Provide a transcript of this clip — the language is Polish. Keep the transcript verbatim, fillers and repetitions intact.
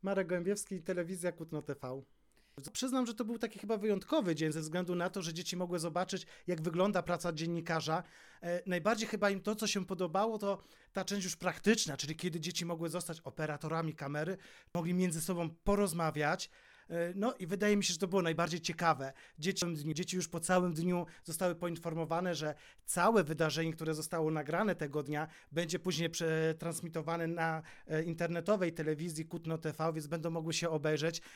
Marek Gołębiewski, telewizja Kutno T V. Przyznam, że to był taki chyba wyjątkowy dzień ze względu na to, że dzieci mogły zobaczyć, jak wygląda praca dziennikarza. E, najbardziej chyba im to, co się podobało, to ta część już praktyczna, czyli kiedy dzieci mogły zostać operatorami kamery, mogli między sobą porozmawiać. No i wydaje mi się, że to było najbardziej ciekawe. Dzieci, dzieci już po całym dniu zostały poinformowane, że całe wydarzenie, które zostało nagrane tego dnia, będzie później przetransmitowane na internetowej telewizji Kutno T V, więc będą mogły się obejrzeć.